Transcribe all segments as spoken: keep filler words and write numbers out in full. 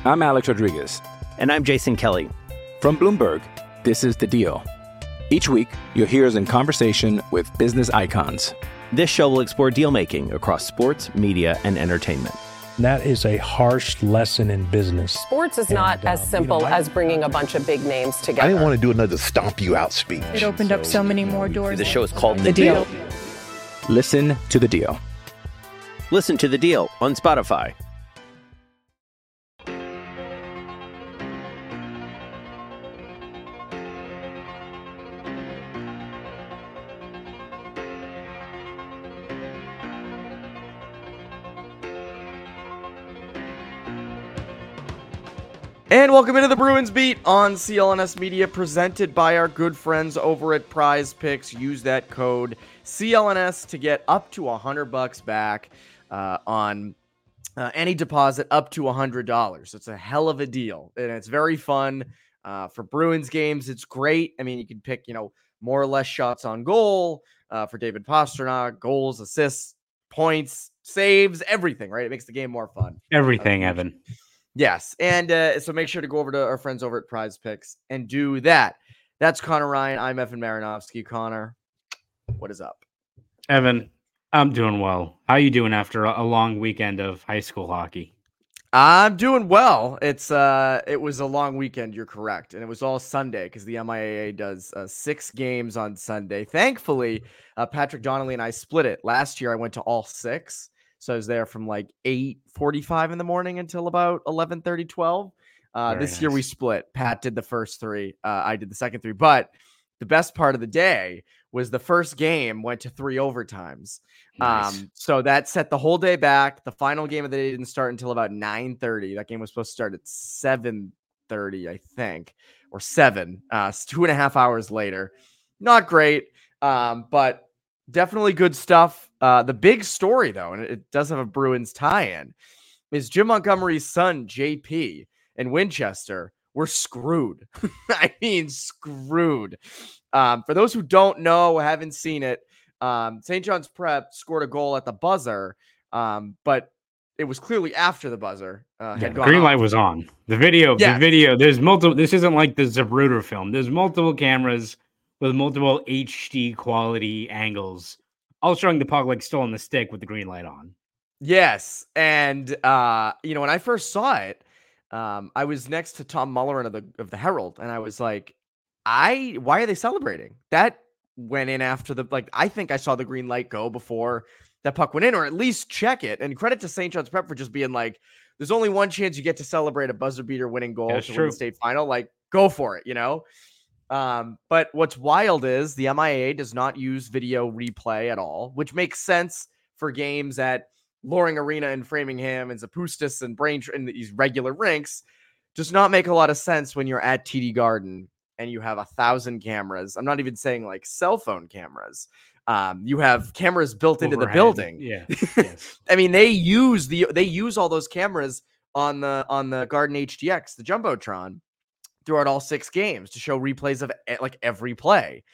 I'm Alex Rodriguez. And I'm Jason Kelly. From Bloomberg, this is The Deal. Each week, you'll hear us in conversation with business icons. This show will explore deal-making across sports, media, and entertainment. That is a harsh lesson in business. Sports is not and, uh, as simple you know, I, as bringing a bunch of big names together. I didn't want to do another stomp you out speech. It opened so, up so many more doors. The show is called The, the deal. deal. Listen to The Deal. Listen to The Deal on Spotify. And welcome into the Bruins Beat on C L N S Media, presented by our good friends over at Prize Picks. Use that code C L N S to get up to one hundred bucks back uh, on uh, any deposit up to one hundred dollars. It's a hell of a deal, and it's very fun uh, for Bruins games. It's great. I mean, you can pick, you know, more or less shots on goal uh, for David Pastrnak, goals, assists, points, saves, everything, right? It makes the game more fun. Everything, uh, Evan. Yes, and uh, so make sure to go over to our friends over at Prize Picks and do that. That's Connor Ryan. I'm Evan Marinovsky. Connor, what is up? Evan, I'm doing well. How you doing after a long weekend of high school hockey? I'm doing well. It's uh, it was a long weekend. You're correct, and it was all Sunday because the M I A A does uh, six games on Sunday. Thankfully, uh, Patrick Donnelly and I split it. Last year, I went to all six. So I was there from like eight forty-five in the morning until about eleven thirty, twelve. Uh, this nice. year we split. Pat did the first three. Uh, I did the second three. But the best part of the day was the first game went to three overtimes. Nice. Um, so that set the whole day back. The final game of the day didn't start until about nine thirty. That game was supposed to start at seven thirty, I think, or seven. Uh, two and a half hours later. Not great, um, but definitely good stuff. Uh, the big story, though, and it does have a Bruins tie-in, is Jim Montgomery's son, J P, and Winchester were screwed. I mean, screwed. Um, for those who don't know, haven't seen it, um, Saint John's Prep scored a goal at the buzzer, um, but it was clearly after the buzzer uh, yeah, had the gone green off. light was on. The video, yeah. the video, there's multiple, this isn't like the Zapruder film. There's multiple cameras with multiple H D quality angles, all showing the puck like still on the stick with the green light on. Yes. And, uh, you know, when I first saw it, um, I was next to Tom Mullerin of the, of the Herald. And I was like, I, why are they celebrating? That went in after the, like, I think I saw the green light go before that puck went in, or at least check it. And credit to Saint John's Prep for just being like, there's only one chance you get to celebrate a buzzer beater winning goal That's to true. win the state final. Like, go for it, you know? Um, but what's wild is the M I A A does not use video replay at all, which makes sense for games at Loring Arena in Framingham and Zapustis and Braintree and these regular rinks. Does not make a lot of sense when you're at T D Garden and you have a thousand cameras. I'm not even saying like cell phone cameras. Um, you have cameras built Overhead. into the building. Yeah. Yes. I mean, they use the they use all those cameras on the on the Garden H D X, the Jumbotron, throughout all six games to show replays of like every play.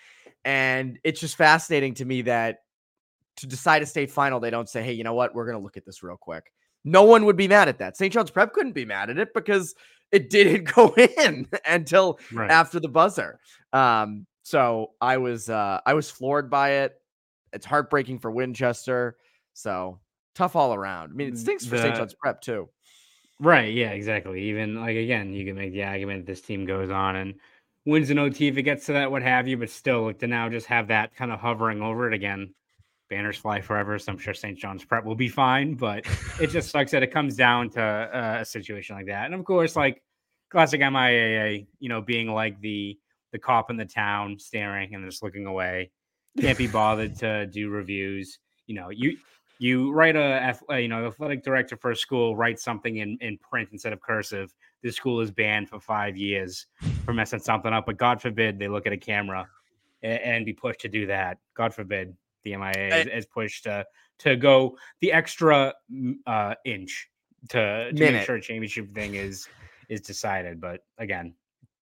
And it's just fascinating to me that to decide a state final, they don't say, hey, you know what? We're going to look at this real quick. No one would be mad at that. Saint John's Prep couldn't be mad at it because it didn't go in until right. after the buzzer. Um, so I was, uh, I was floored by it. It's heartbreaking for Winchester. So tough all around. I mean, it stinks for The- Saint John's Prep too. Right. Yeah, exactly. Even like, again, you can make the argument this team goes on and wins an O T if it gets to that, what have you, but still like, to now just have that kind of hovering over it again. Banners fly forever. So I'm sure Saint John's Prep will be fine, but it just sucks that it comes down to uh, a situation like that. And of course, like classic M I A A, you know, being like the, the cop in the town staring and just looking away. Can't be bothered to do reviews. You know, you, You write a, you know, athletic director for a school writes something in, in print instead of cursive. This school is banned for five years for messing something up. But God forbid they look at a camera and, and be pushed to do that. God forbid the M I A is, is pushed to to go the extra uh, inch to, to make sure a championship thing is is decided. But again,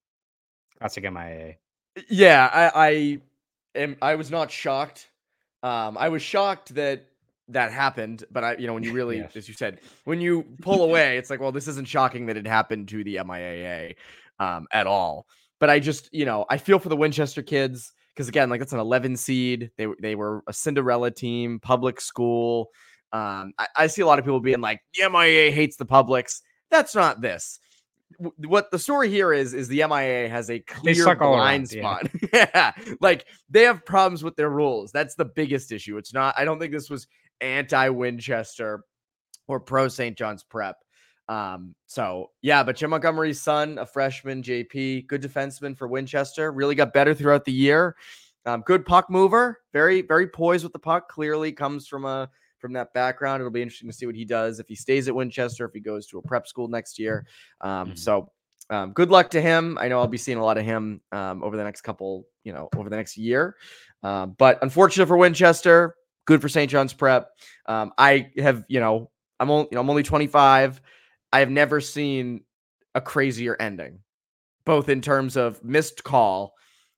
classic M I A. Yeah, I, I am. I was not shocked. Um, I was shocked that that happened, but I, you know, when you really, Yes. as you said, when you pull away, it's like, well, this isn't shocking that it happened to the M I A A um, at all. But I just, you know, I feel for the Winchester kids because again, like that's an eleven seed. They they were a Cinderella team, public school. Um, I, I see a lot of people being like, the M I A A hates the publics. That's not this. What the story here is is the M I A A has a clear blind spot. Yeah. yeah, like they have problems with their rules. That's the biggest issue. It's not. I don't think this was anti-Winchester or pro Saint John's Prep. Um, so yeah, but Jim Montgomery's son, a freshman, J P, good defenseman for Winchester, really got better throughout the year. Um, good puck mover, very very poised with the puck. Clearly comes from a from that background. It'll be interesting to see what he does if he stays at Winchester, if he goes to a prep school next year. Um, mm-hmm. So um, good luck to him. I know I'll be seeing a lot of him um, over the next couple, you know, over the next year. Um, but unfortunate for Winchester, good for Saint John's Prep. Um, I have, you know, I'm only, you know, I'm only twenty-five. I have never seen a crazier ending, both in terms of missed call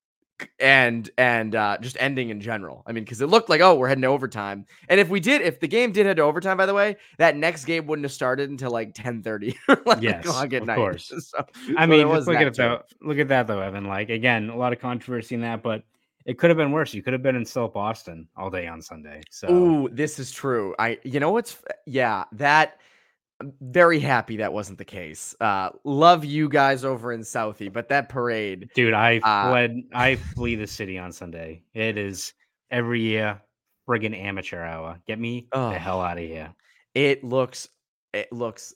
and and uh just ending in general. I mean, because it looked like, oh, we're heading to overtime, and if we did if the game did head to overtime, by the way, that next game wouldn't have started until like ten thirty. Like yes, at of night. course. So, I so mean, just look at it too. though look at that though, Evan. Like, again, a lot of controversy in that, but it could have been worse. You could have been in South Boston all day on Sunday. So ooh, this is true. I you know what's yeah that I'm very happy that wasn't the case. Uh, love you guys over in Southie, but that parade, dude, I uh, fled. I flee the city on Sunday. It is every year friggin' amateur hour. Get me oh, the hell out of here. It looks, it looks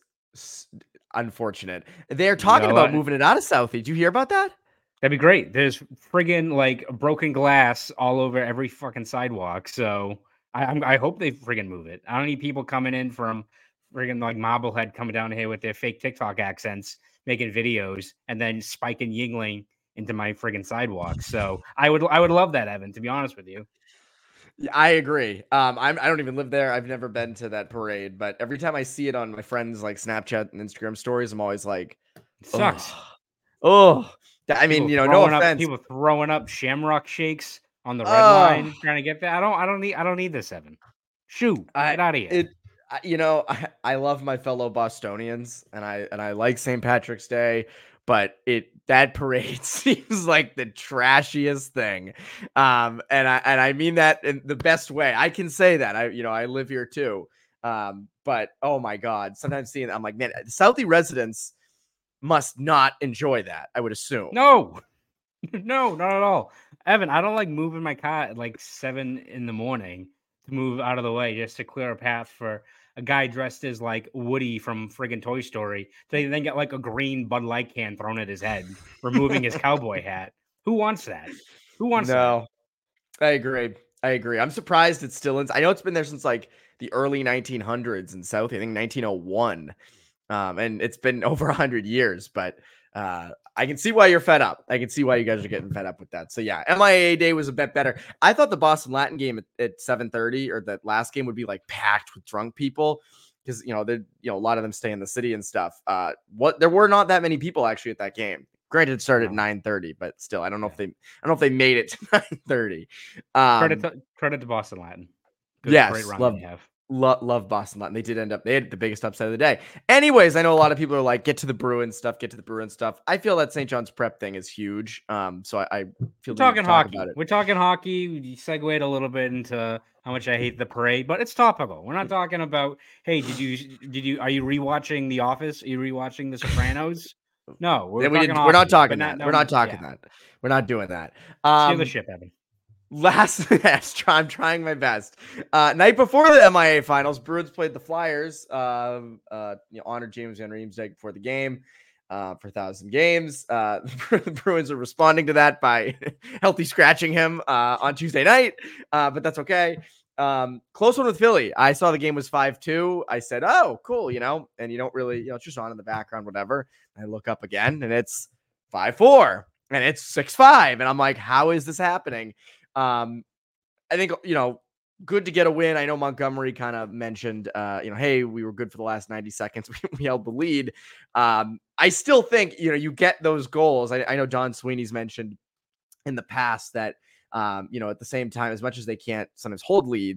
unfortunate. They're talking you know about what? moving it out of Southie. Did you hear about that? That'd be great. There's friggin' like broken glass all over every fucking sidewalk. So I, I'm, I hope they friggin' move it. I don't need people coming in from friggin' like Marblehead coming down here with their fake TikTok accents, making videos, and then spiking Yingling into my friggin' sidewalk. So I would I would love that, Evan, to be honest with you. Yeah, I agree. Um, I'm, I don't even live there. I've never been to that parade, but every time I see it on my friends' like Snapchat and Instagram stories, I'm always like, it sucks. Oh, oh. I mean, people you know, no offense. Up, people throwing up Shamrock shakes on the red oh. line, trying to get that. I don't. I don't need. I don't need this, Evan. Shoo, I, get out of here. It, You know, I, I love my fellow Bostonians, and I and I like Saint Patrick's Day, but it that parade seems like the trashiest thing, um, and I and I mean that in the best way. I can say that I you know I live here too, um, but oh my God, sometimes seeing I'm like, man, Southie residents must not enjoy that. I would assume. No, no, not at all, Evan. I don't like moving my car at like seven in the morning to move out of the way just to clear a path for a guy dressed as like Woody from friggin' Toy Story to then get like a green Bud Light can thrown at his head, removing his cowboy hat. Who wants that? Who wants no, that? I agree. I agree. I'm surprised it's still in. I know it's been there since like the early nineteen hundreds in Southie. I think nineteen oh one. Um, and it's been over one hundred years, but uh, I can see why you're fed up. I can see why you guys are getting fed up with that. So yeah, M I A A Day was a bit better. I thought the Boston Latin game at, at seven thirty or that last game would be like packed with drunk people because you know they you know a lot of them stay in the city and stuff. Uh, what there were not that many people actually at that game. Granted, it started at nine thirty, but still, I don't know if they I don't know if they made it to nine thirty. Um, credit to, credit to Boston Latin. Good, yes, great run love, they have. Love, love Boston Latin. They did end up, they had the biggest upset of the day. Anyways, I know a lot of people are like, get to the Bruins stuff, get to the Bruins stuff. I feel that Saint John's Prep thing is huge. Um, so I, I feel We're talking talk hockey. About it. We're talking hockey. We segued a little bit into how much I hate the parade, but it's topical. We're not talking about, hey, did you, did you, are you rewatching The Office? Are you rewatching The Sopranos? No, we're, we talking hockey, we're not talking that. Not, no, we're not talking yeah. that. We're not doing that. Um, Steal the ship, Evan. Last, I'm trying my best. Uh, night before the M I A finals, Bruins played the Flyers. Uh, uh, you know, honored James Van Riemsdyk before the game uh, for a thousand games. Uh, the Bruins are responding to that by healthy scratching him uh, on Tuesday night, uh, but that's okay. Um, close one with Philly. I saw the game was five two. I said, "Oh, cool," you know, and you don't really, you know, it's just on in the background, whatever. I look up again, and it's five four, and it's six five, and I'm like, "How is this happening?" Um, I think, you know, good to get a win. I know Montgomery kind of mentioned, uh, you know, hey, we were good for the last ninety seconds. We, we held the lead. Um, I still think, you know, you get those goals. I, I know Don Sweeney's mentioned in the past that, um, you know, at the same time, as much as they can't sometimes hold leads,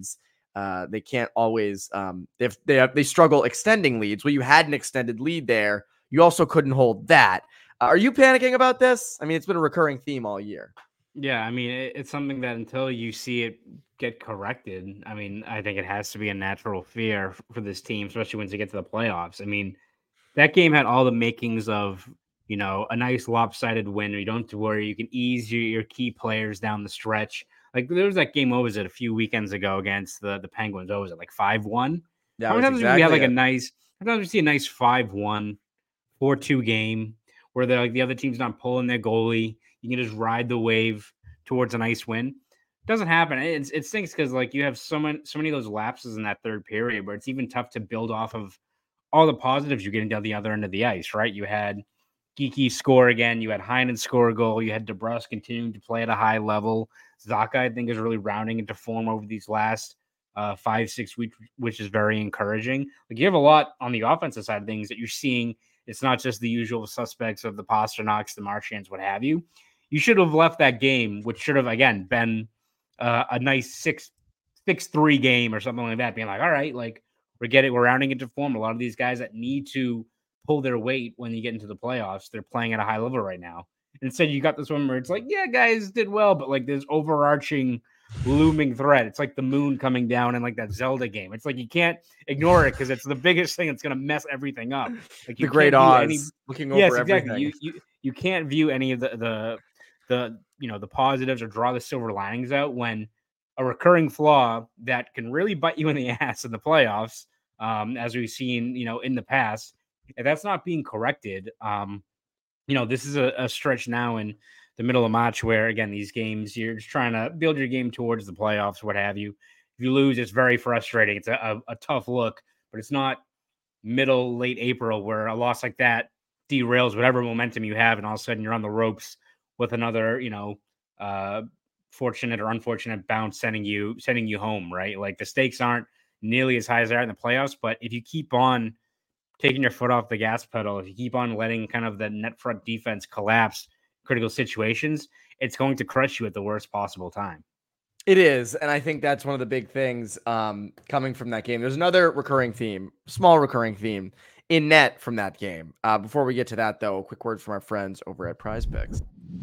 uh, they can't always um, if they have, they struggle extending leads. Well, you had an extended lead there. You also couldn't hold that. Uh, are you panicking about this? I mean, it's been a recurring theme all year. Yeah, I mean, it, it's something that until you see it get corrected, I mean, I think it has to be a natural fear f- for this team, especially once you get to the playoffs. I mean, that game had all the makings of, you know, a nice lopsided win where you don't have to worry. You can ease your, your key players down the stretch. Like there was that game, what was it, a few weekends ago against the, the Penguins? What was it, like five one? That How was many times do we exactly have like it. a nice, how many times do we see a nice five one, four two game where they're like the other team's not pulling their goalie? You can just ride the wave towards a nice win. Doesn't happen. It's, it stinks because like you have so many, so many of those lapses in that third period where it's even tough to build off of all the positives you're getting down the other end of the ice, right? You had Geeky score again. You had Heinen score a goal. You had DeBrus continuing to play at a high level. Zaka, I think, is really rounding into form over these last uh, five, six weeks, which is very encouraging. Like you have a lot on the offensive side of things that you're seeing. It's not just the usual suspects of the Pasternaks, the Marchands, what have you. You should have left that game, which should have, again, been uh, a nice six, six, three game or something like that, being like, all right, like, we're getting, we're rounding into form. A lot of these guys that need to pull their weight when you get into the playoffs, they're playing at a high level right now. Instead, you got this one where it's like, yeah, guys did well, but like this overarching looming threat. It's like the moon coming down in like that Zelda game. It's like you can't ignore it because it's the biggest thing that's going to mess everything up. Like you The Great can't view Oz any, looking over yes, everything. exactly. You, you you can't view any of the the the you know the positives or draw the silver linings out when a recurring flaw that can really bite you in the ass in the playoffs. Um, as we've seen, you know, in the past, if that's not being corrected, um, you know, this is a, a stretch now in the middle of March where, again, these games, you're just trying to build your game towards the playoffs, what have you. If you lose, it's very frustrating. It's a, a, a tough look, but it's not middle, late April where a loss like that derails whatever momentum you have, and all of a sudden you're on the ropes with another, you know, uh, fortunate or unfortunate bounce sending you sending you home, right? Like the stakes aren't nearly as high as they are in the playoffs, but if you keep on taking your foot off the gas pedal, if you keep on letting kind of the net front defense collapse critical situations, it's going to crush you at the worst possible time. It is, and I think that's one of the big things um, coming from that game. There's another recurring theme, small recurring theme in net from that game. Uh, before we get to that, though, a quick word from our friends over at Prize Picks.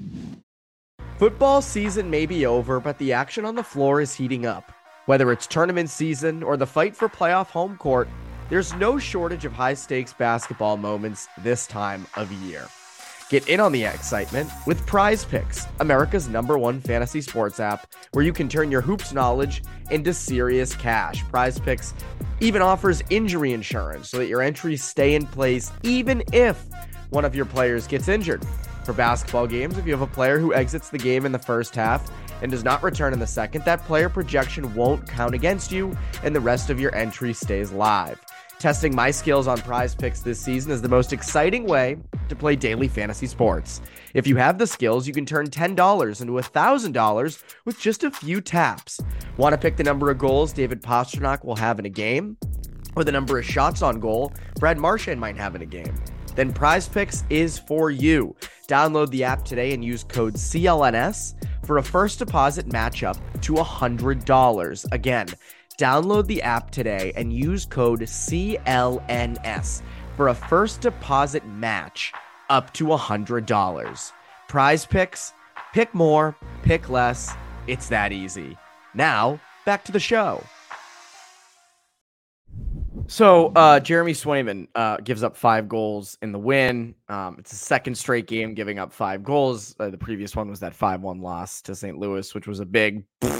Football season may be over, but the action on the floor is heating up. Whether it's tournament season or the fight for playoff home court, there's no shortage of high-stakes basketball moments this time of year. Get in on the excitement with Prize Picks, America's number one fantasy sports app, where you can turn your hoops knowledge into serious cash. Prize Picks even offers injury insurance so that your entries stay in place even if one of your players gets injured. For basketball games, if you have a player who exits the game in the first half and does not return in the second, that player projection won't count against you and the rest of your entry stays live. Testing my skills on Prize Picks this season is the most exciting way to play daily fantasy sports. If you have the skills, you can turn ten dollars into one thousand dollars with just a few taps. Want to pick the number of goals David Pastrnak will have in a game? Or the number of shots on goal Brad Marchand might have in a game? Then Prize Picks is for you. Download the app today and use code C L N S for a first deposit match up to one hundred dollars. Again, download the app today and use code C L N S for a first deposit match up to one hundred dollars. Prize Picks, pick more, pick less. It's that easy. Now, back to the show. So uh, Jeremy Swayman uh, gives up five goals in the win. Um, it's a second straight game giving up five goals. Uh, the previous one was that five one loss to Saint Louis, which was a big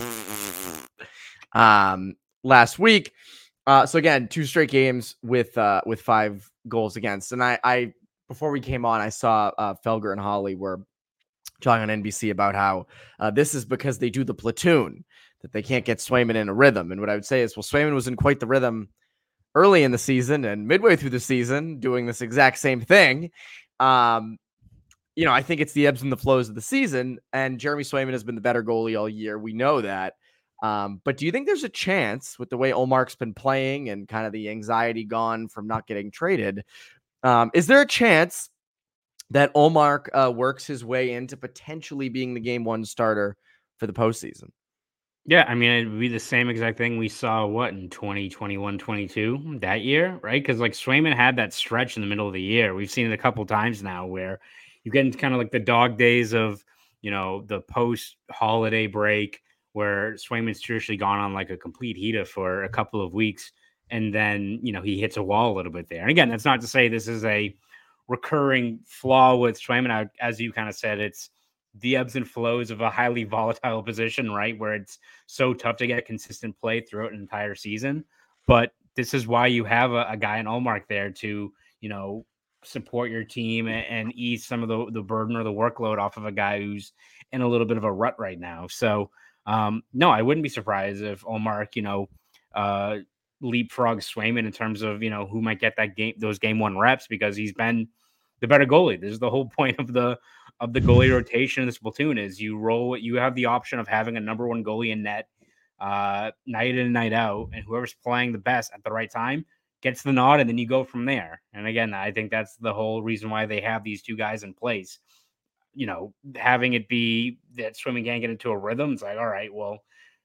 um, last week. Uh, so again, two straight games with uh, with five goals against. And I, I before we came on, I saw uh, Felger and Holly were talking on N B C about how uh, this is because they do the platoon, that they can't get Swayman in a rhythm. And what I would say is, well, Swayman was in quite the rhythm early in the season and midway through the season doing this exact same thing. Um, you know, I think it's the ebbs and the flows of the season, and Jeremy Swayman has been the better goalie all year. We know that. Um, but do you think there's a chance with the way Ullmark's been playing and kind of the anxiety gone from not getting traded? Um, is there a chance that Ullmark uh, works his way into potentially being the game one starter for the postseason? Yeah, I mean, it'd be the same exact thing we saw, what, in twenty twenty-one, twenty-two that year, right? Because like Swayman had that stretch in the middle of the year. We've seen it a couple times now where you get into kind of like the dog days of, you know, the post holiday break where Swayman's traditionally gone on like a complete heater for a couple of weeks. And then, you know, he hits a wall a little bit there. And again, that's not to say this is a recurring flaw with Swayman. I- As you kind of said, it's the ebbs and flows of a highly volatile position, right? Where it's so tough to get consistent play throughout an entire season. But this is why you have a, a guy in Allmark there to, you know, support your team and, and ease some of the, the burden or the workload off of a guy who's in a little bit of a rut right now. So, um, no, I wouldn't be surprised if Allmark, you know, uh, leapfrog Swayman in terms of, you know, who might get that game, those game one reps, because he's been the better goalie. This is the whole point of the, of the goalie rotation in this platoon is you roll, you have the option of having a number one goalie in net uh, night in and night out, and whoever's playing the best at the right time gets the nod, and then you go from there. And again, I think that's the whole reason why they have these two guys in place. You know, having it be that Swayman can't get into a rhythm, it's like, all right, well,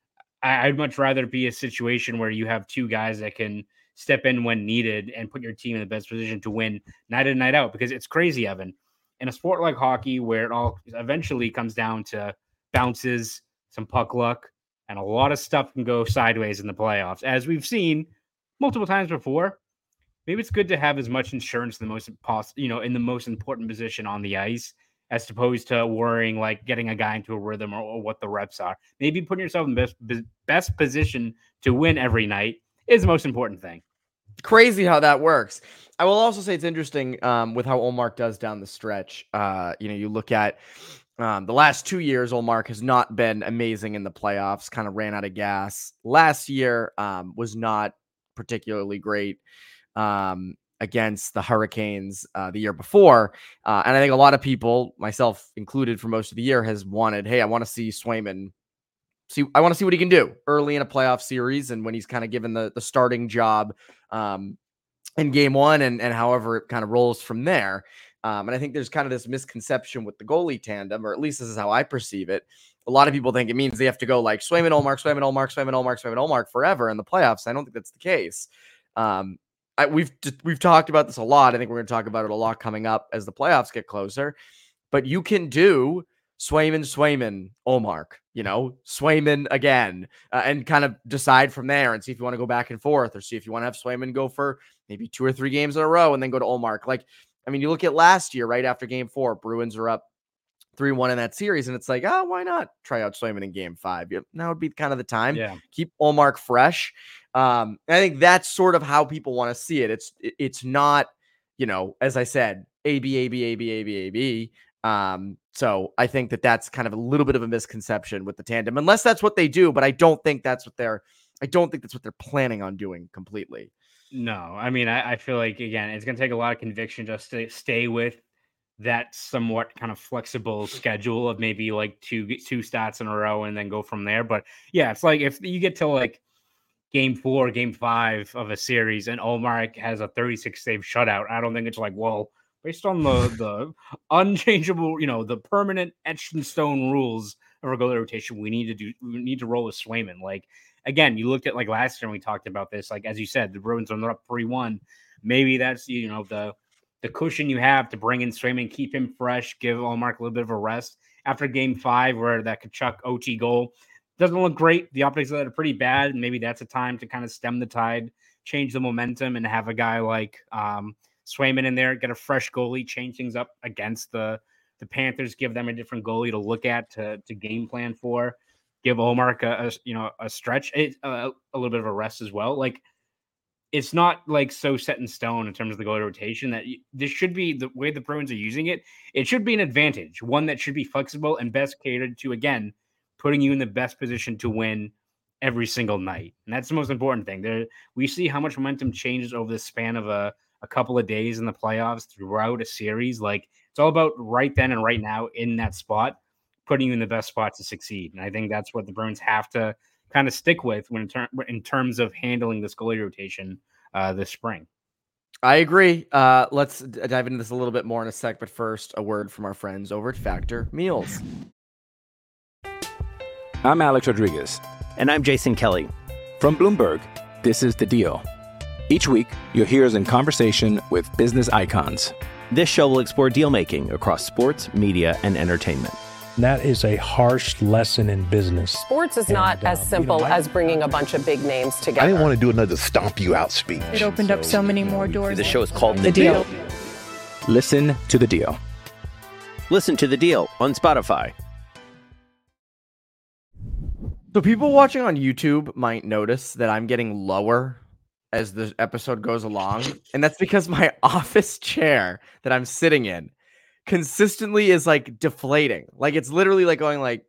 I, I'd much rather be a situation where you have two guys that can step in when needed and put your team in the best position to win night in and night out, because it's crazy, Evan. In a sport like hockey, where it all eventually comes down to bounces, some puck luck, and a lot of stuff can go sideways in the playoffs, as we've seen multiple times before. Maybe it's good to have as much insurance in the most poss- you know, in the most important position on the ice, as opposed to worrying like getting a guy into a rhythm or, or what the reps are. Maybe putting yourself in the best best position to win every night is the most important thing. Crazy how that works. I will also say it's interesting um, with how Ullmark does down the stretch. Uh, you know, you look at um, the last two years, Ullmark has not been amazing in the playoffs, kind of ran out of gas. Last year um, was not particularly great um, against the Hurricanes uh, the year before. Uh, and I think a lot of people, myself included for most of the year, has wanted, hey, I want to see Swayman See, I want to see what he can do early in a playoff series, and when he's kind of given the the starting job um, in game one, and and however it kind of rolls from there. Um, and I think there's kind of this misconception with the goalie tandem, or at least this is how I perceive it. A lot of people think it means they have to go like Swayman, Ullmark, Swayman, Ullmark, Swayman, Ullmark, Swayman, Ullmark forever in the playoffs. I don't think that's the case. Um, I, we've we've talked about this a lot. I think we're going to talk about it a lot coming up as the playoffs get closer. But you can do Swayman, Swayman, Ullmark, you know, Swayman again, uh, and kind of decide from there and see if you want to go back and forth, or see if you want to have Swayman go for maybe two or three games in a row and then go to Ullmark. Like, I mean, you look at last year, right after game four, Bruins are up three one in that series, and it's like, oh, why not try out Swayman in game five? Yep, now would be kind of the time. Yeah. Keep Ullmark fresh. Um, I think that's sort of how people want to see it. It's, it's not, you know, as I said, A, B, A, B, A, B, A, B, A, B. Um, so I think that that's kind of a little bit of a misconception with the tandem, unless that's what they do, but I don't think that's what they're, I don't think that's what they're planning on doing completely. No, I mean, I, I feel like, again, it's going to take a lot of conviction just to stay with that somewhat kind of flexible schedule of maybe like two, two stats in a row and then go from there. But yeah, it's like, if you get to like game four, game five of a series and Ullmark has a thirty-six save shutout, I don't think it's like, well, based on the, the unchangeable, you know, the permanent etched in stone rules of our goalie rotation, we need to do, we need to roll with Swayman. Like, again, you looked at like last year and we talked about this, like, as you said, the Bruins are up three one. Maybe that's, you know, the, the cushion you have to bring in Swayman, keep him fresh, give Ullmark a little bit of a rest after game five, where that Tkachuk O T goal doesn't look great. The optics of that are pretty bad. And maybe that's a time to kind of stem the tide, change the momentum, and have a guy like, um, Swayman in there, get a fresh goalie, change things up against the the Panthers, give them a different goalie to look at, to to game plan for, give Ullmark a, a you know a stretch, it, a, a little bit of a rest as well. Like, it's not like so set in stone in terms of the goalie rotation that you, this should be the way the Bruins are using it. It should be an advantage, one that should be flexible and best catered to, again, putting you in the best position to win every single night. And that's the most important thing. There, we see how much momentum changes over the span of a a couple of days in the playoffs throughout a series. Like, it's all about right then and right now in that spot, putting you in the best spot to succeed. And I think that's what the Bruins have to kind of stick with when in, ter- in terms of handling this goalie rotation uh, this spring. I agree. Uh, let's dive into this a little bit more in a sec, but first, a word from our friends over at Factor Meals. I'm Alex Rodriguez. And I'm Jason Kelly. From Bloomberg, this is The Deal. Each week, you'll hear us in conversation with business icons. This show will explore deal-making across sports, media, and entertainment. That is a harsh lesson in business. Sports is And, not as um, simple you know, I- as bringing a bunch of big names together. I didn't want to do another stomp you out speech. It opened up so many more doors. The show is called The The Deal. Deal. Listen to The Deal. Listen to The Deal on Spotify. So people watching on YouTube might notice that I'm getting lower as the episode goes along, and that's because my office chair that I'm sitting in consistently is like deflating. Like it's literally like going like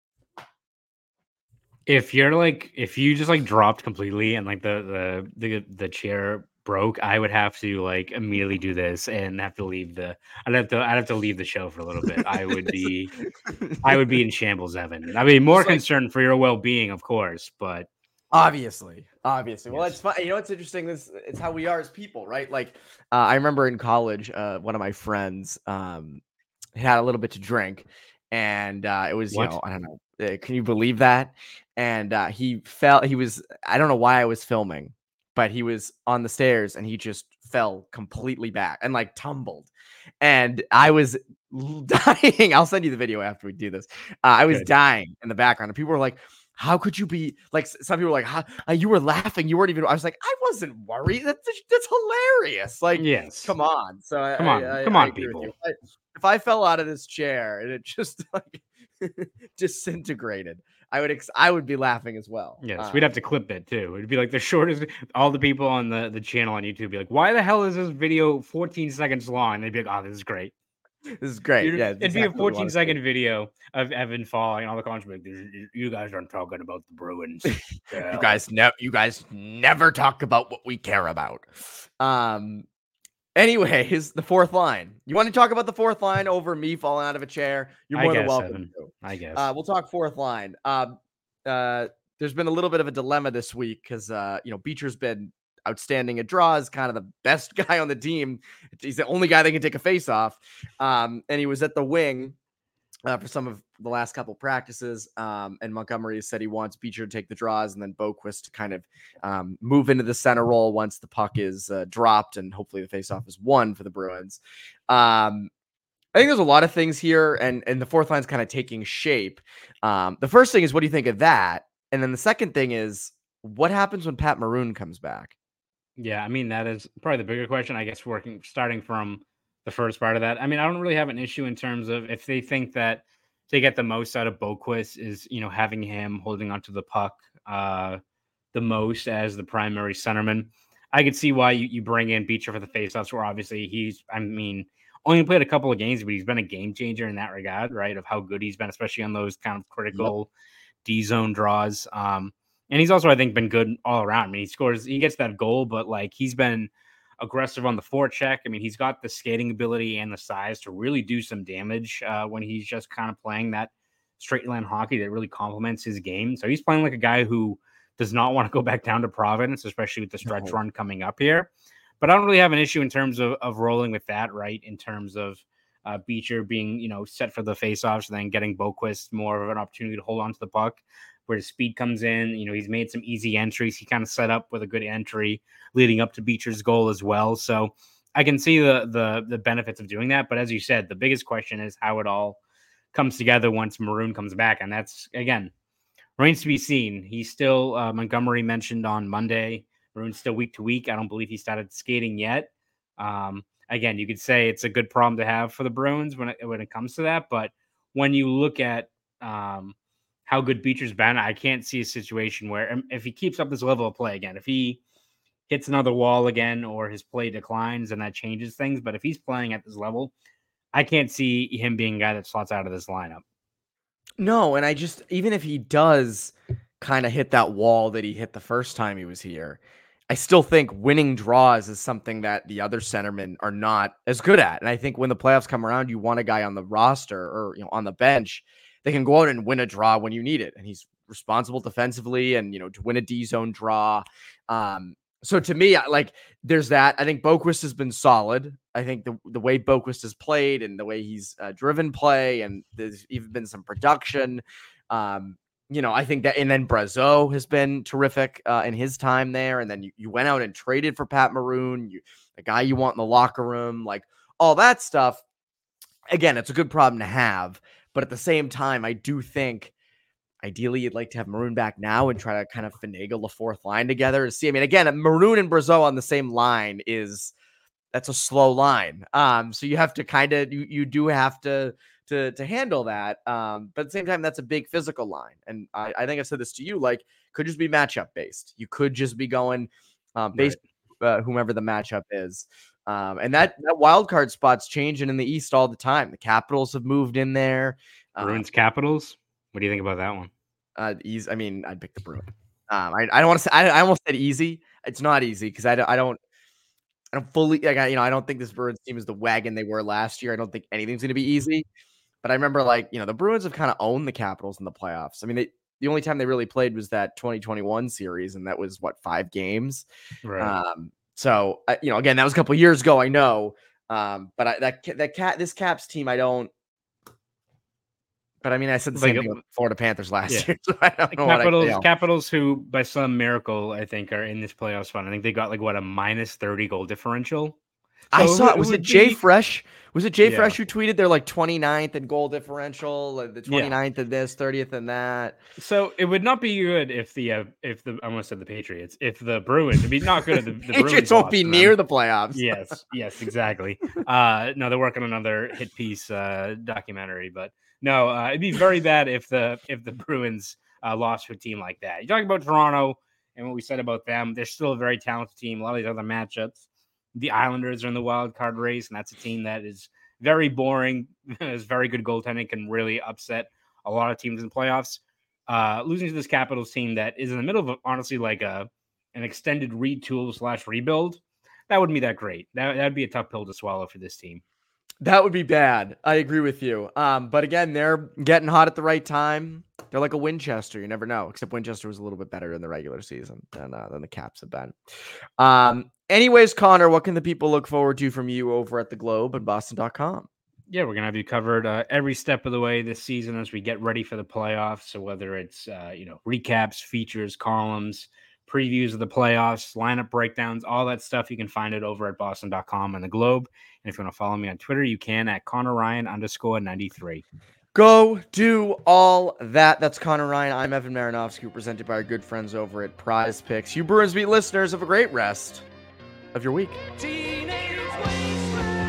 If you're like, if you just like dropped completely and like the the the the chair broke, I would have to like immediately do this and have to leave the. I'd have to. I'd have to leave the show for a little bit. I would be. I would be in shambles, Evan. I mean, more Just like- concerned for your well-being, of course, but obviously, obviously. Well, Yes. it's fun. You know, it's interesting. This it's how we are as people, right? Like, uh, I remember in college, uh, one of my friends um had a little bit to drink, and uh, it was What? you know I don't know. Uh, can you believe that? And uh, he fell. He was. I don't know why I was filming, but he was on the stairs and he just fell completely back and like tumbled. And I was l- dying. I'll send you the video after we do this. Uh, I was Good. dying in the background, and people were like, how could you be like, s- some people were like, how, uh, you were laughing. You weren't even, I was like, I wasn't worried. That's, that's hilarious. Like, yes, come on. So I, Come on. I- I- Come I on, agree with you. people. I- if I fell out of this chair and it just like disintegrated, I would, ex- I would be laughing as well. Yes, Uh, we'd have to clip it too. It'd be like the shortest. All the people on the, the channel on YouTube would be like, "Why the hell is this video fourteen seconds long?" And they'd be like, "Oh, this is great." this is great. You'd- Yeah. it'd exactly be a what we wanna fourteen see. second video of Evan falling, and all the comments would be like, "This- "You guys aren't talking about the Bruins." You guys never you guys never talk about what we care about. Um anyways, the fourth line. You want to talk about the fourth line over me falling out of a chair? You're I more than guess, welcome Evan. to. I guess. Uh we'll talk fourth line. Um uh there's been a little bit of a dilemma this week because uh you know Beecher's been outstanding at draws, kind of the best guy on the team. He's the only guy that can take a face off. Um and he was at the wing uh, for some of the last couple practices. Um, and Montgomery said he wants Beecher to take the draws and then Boquist to kind of um, move into the center role once the puck is uh, dropped and hopefully the faceoff is won for the Bruins. Um, I think there's a lot of things here, and, and the fourth line's kind of taking shape. Um, the first thing is, what do you think of that? And then the second thing is, what happens when Pat Maroon comes back? Yeah, I mean, that is probably the bigger question, I guess, working starting from the first part of that. I mean, I don't really have an issue in terms of if they think that to get the most out of Boquist is, you know, having him holding onto the puck uh, the most as the primary centerman. I could see why you, you bring in Beecher for the faceoffs, where obviously he's, I mean, only played a couple of games, but he's been a game changer in that regard, right? Of how good he's been, especially on those kind of critical D zone draws. Um, and he's also, I think, been good all around. I mean, he scores, he gets that goal, but like he's been aggressive on the forecheck. I mean, he's got the skating ability and the size to really do some damage uh, when he's just kind of playing that straight line hockey that really complements his game. So he's playing like a guy who does not want to go back down to Providence, especially with the stretch No. run coming up here. But I don't really have an issue in terms of, of rolling with that, right? In terms of uh, Beecher being, you know, set for the faceoffs and then getting Boquist more of an opportunity to hold on to the puck where his speed comes in. You know, he's made some easy entries. He kind of set up with a good entry leading up to Beecher's goal as well. So I can see the the the benefits of doing that. But as you said, the biggest question is how it all comes together once Maroon comes back. And that's, again, remains to be seen. He's still, uh, Montgomery mentioned on Monday, Maroon's still week to week. I don't believe he started skating yet. Um, again, you could say it's a good problem to have for the Bruins when it, when it comes to that. But when you look at um, how good Beecher's been, I can't see a situation where um, if he keeps up this level of play again, if he hits another wall again or his play declines and that changes things. But if he's playing at this level, I can't see him being a guy that slots out of this lineup. No, and I just, even if he does kind of hit that wall that he hit the first time he was here, I still think winning draws is something that the other centermen are not as good at. And I think when the playoffs come around, you want a guy on the roster or, you know, on the bench that can go out and win a draw when you need it. And he's responsible defensively and, you know, to win a D zone draw. Um, so to me, I- like there's that. I think Boquist has been solid. I think the, the way Boquist has played and the way he's uh, driven play, and there's even been some production. Um, you know, I think that, and then Brazeau has been terrific uh, in his time there. And then you, you went out and traded for Pat Maroon, you, the guy you want in the locker room, like all that stuff. Again, it's a good problem to have, but at the same time, I do think ideally you'd like to have Maroon back now and try to kind of finagle a fourth line together to see. I mean, again, Maroon and Brazeau on the same line is, that's a slow line. Um, so you have to kind of, you, you do have to, to, to handle that. Um, but at the same time, that's a big physical line. And I, I think I've said this to you, like, could just be matchup based. You could just be going um, based right. uh, whomever the matchup is. Um, and that, that wild card spot's changing in the East all the time. The Capitals have moved in there. Bruins uh, Capitals. What do you think about that one? Uh, easy. I mean, I'd pick the Bruins. Um, I, I don't want to say, I, I almost said easy. It's not easy because I don't, I don't, I don't fully, like, I, you know, I don't think this Bruins team is the wagon they were last year. I don't think anything's going to be easy. But I remember, like, you know, the Bruins have kind of owned the Capitals in the playoffs. I mean, they, the only time they really played was that twenty twenty-one series, and that was, what, five games? Right. Um, so, uh, you know, again, that was a couple of years ago, I know. Um, but I, that, that cat, this Caps team, I don't, but I mean, I said the same like, thing with Florida Panthers last yeah. year. So I don't know Capitals, what I, you know. Capitals, who by some miracle I think are in this playoffs fun. I think they got like what a minus thirty goal differential. So I saw it. Was it, it Jay be... Fresh? Was it Jay yeah. Fresh who tweeted they're like twenty-ninth in goal differential, like the twenty-ninth yeah. in this, thirtieth in that? So it would not be good if the uh, if the I almost said the Patriots, if the Bruins, it'd be not good if the, the Patriots Bruins won't be near the playoffs. Yes, yes, exactly. uh, no, they're working on another hit piece uh, documentary, but. No, uh, it'd be very bad if the if the Bruins uh, lost to a team like that. You talk about Toronto and what we said about them. They're still a very talented team. A lot of these other matchups, the Islanders are in the wild card race, and that's a team that is very boring. Has very good goaltending, can really upset a lot of teams in playoffs. Uh, losing to this Capitals team that is in the middle of honestly like a an extended retool slash rebuild, that wouldn't be that great. That that'd be a tough pill to swallow for this team. That would be bad. I agree with you. Um, but again, they're getting hot at the right time. They're like a Winchester. You never know. Except Winchester was a little bit better in the regular season than uh, than the Caps have been. Um, anyways, Connor, what can the people look forward to from you over at the Globe and Boston dot com? Yeah, we're gonna have you covered uh, every step of the way this season as we get ready for the playoffs. So whether it's uh, you know recaps, features, columns, previews of the playoffs, lineup breakdowns, all that stuff, you can find it over at Boston dot com and the Globe. And if you want to follow me on Twitter, you can at Connor Ryan underscore ninety-three. Go do all that. That's Connor Ryan. I'm Evan Marinovsky, presented by our good friends over at Prize Picks. You Bruins Beat listeners, have a great rest of your week. Teenage Wasteland.